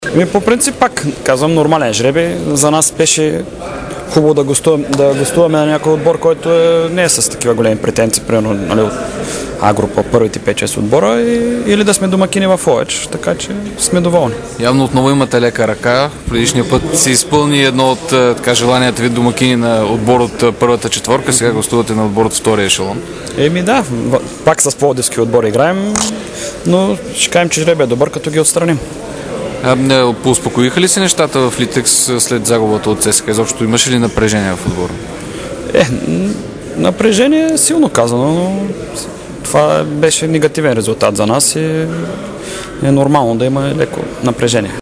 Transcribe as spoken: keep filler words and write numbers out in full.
Ми, по принцип, пак казвам, нормален жребий. За нас беше хубаво да гостуваме, да гостуваме на някой отбор, който е, не е с такива големи претенции, примерно, нали, от А група, първите пет-шест отбора, и, или да сме домакини в Ловеч, така че сме доволни. Явно отново имате лека ръка. Предишния път се изпълни едно от така, желанията ви домакини на отбор от първата четворка, сега гостувате на отбор от втория ешелон. Еми да, пак с пловдивски отбор играем, но ще кажем, че жребия е добър, като ги отстраним. А, не, поуспокоиха ли се нещата в Литекс след загубата от ЦСКА? Изобщо имаше ли напрежение в отбора? Е, напрежение е силно казано, но това беше негативен резултат за нас и е нормално да има леко напрежение.